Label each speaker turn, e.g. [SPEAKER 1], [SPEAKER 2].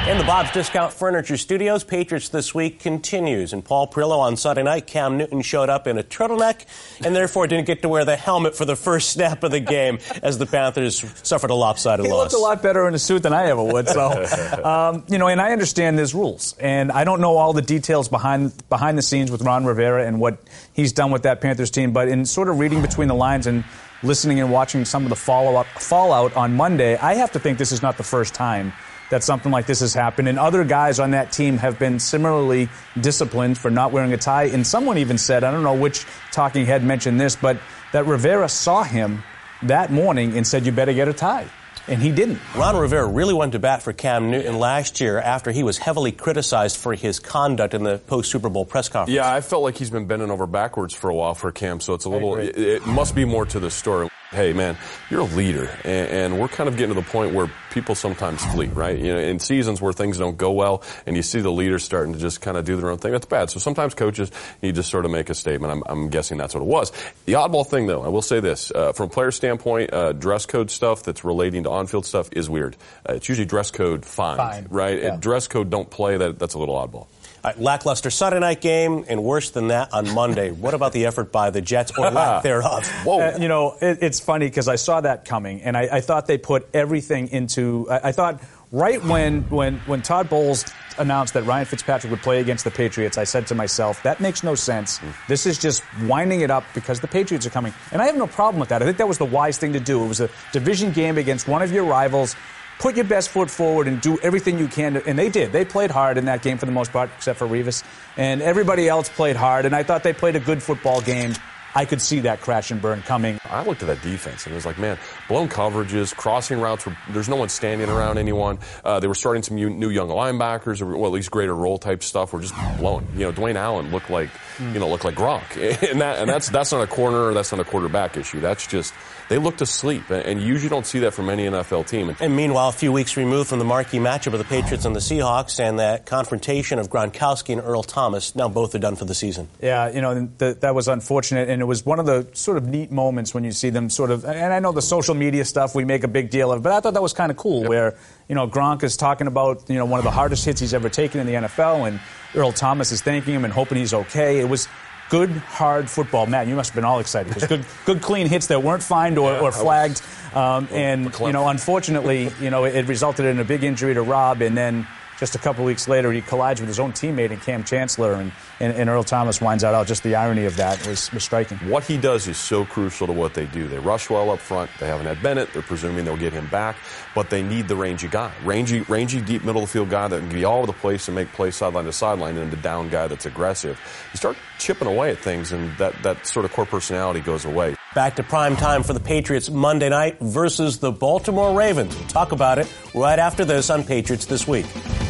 [SPEAKER 1] In the Bob's Discount Furniture Studios, Patriots This Week continues. And Paul Perillo on Sunday night, Cam Newton showed up in a turtleneck and therefore didn't get to wear the helmet for the first snap of the game as the Panthers suffered a lopsided loss.
[SPEAKER 2] He looked a lot better in a suit than I ever would. So, and I understand there's rules. And I don't know all the details behind the scenes with Ron Rivera and what he's done with that Panthers team. But in sort of reading between the lines and listening and watching some of the fallout on Monday, I have to think this is not the first time that something like this has happened. And other guys on that team have been similarly disciplined for not wearing a tie. And someone even said, I don't know which talking head mentioned this, but that Rivera saw him that morning and said, you better get a tie. And he didn't.
[SPEAKER 1] Ron Rivera really went to bat for Cam Newton last year after he was heavily criticized for his conduct in the post-Super Bowl press conference.
[SPEAKER 3] Yeah, I felt like he's been bending over backwards for a while for Cam, so it's a little, it must be more to the story. Hey, man, you're a leader, and we're kind of getting to the point where people sometimes flee, right? You know, in seasons where things don't go well, and you see the leaders starting to just kind of do their own thing, that's bad. So sometimes coaches need to sort of make a statement. I'm guessing that's what it was. The oddball thing, though, I will say this. From a player standpoint, dress code stuff that's relating to on-field stuff is weird. It's usually dress code fine. Right?
[SPEAKER 2] Yeah.
[SPEAKER 3] Dress code don't play, that's a little oddball.
[SPEAKER 1] Lackluster Sunday night game, and worse than that on Monday. What about the effort by the Jets, or lack thereof?
[SPEAKER 2] Whoa. It's funny because I saw that coming, and I thought they put everything into. I thought right when Todd Bowles announced that Ryan Fitzpatrick would play against the Patriots, I said to myself, that makes no sense. This is just winding it up because the Patriots are coming. And I have no problem with that. I think that was the wise thing to do. It was a division game against one of your rivals. Put your best foot forward and do everything you can. And they did. They played hard in that game for the most part, except for Revis. And everybody else played hard. And I thought they played a good football game. I could see that crash and burn coming.
[SPEAKER 3] I looked at that defense and it was like, man, blown coverages, crossing routes, there's no one standing around anyone. They were starting some new young linebackers, or well, at least greater role type stuff. Were just blown. You know, Dwayne Allen looked like Gronk, and that's not a corner, or that's not a quarterback issue. That's just they looked asleep, and you usually don't see that from any NFL team.
[SPEAKER 1] And meanwhile, a few weeks removed from the marquee matchup of the Patriots and the Seahawks, and that confrontation of Gronkowski and Earl Thomas, now both are done for the season.
[SPEAKER 2] Yeah, that was unfortunate, and it was one of the sort of neat moments when you see them sort of, and I know the social media stuff we make a big deal of, but I thought that was kind of cool, where, Gronk is talking about, one of the hardest hits he's ever taken in the NFL, and Earl Thomas is thanking him and hoping he's okay. It was good, hard football. Matt, you must have been all excited. It was good, clean hits that weren't fined or flagged. Unfortunately, it resulted in a big injury to Rob, and then just a couple weeks later, he collides with his own teammate in Cam Chancellor, and Earl Thomas winds out. Just the irony of that was striking.
[SPEAKER 3] What he does is so crucial to what they do. They rush well up front. They haven't had Bennett. They're presuming they'll get him back, but they need the rangy guy. Rangy, deep middle of the field guy that can be all over the place and make plays sideline to sideline, and the down guy that's aggressive. You start chipping away at things, and that sort of core personality goes away.
[SPEAKER 1] Back to prime time for the Patriots Monday night versus the Baltimore Ravens. We'll talk about it right after this on Patriots This Week.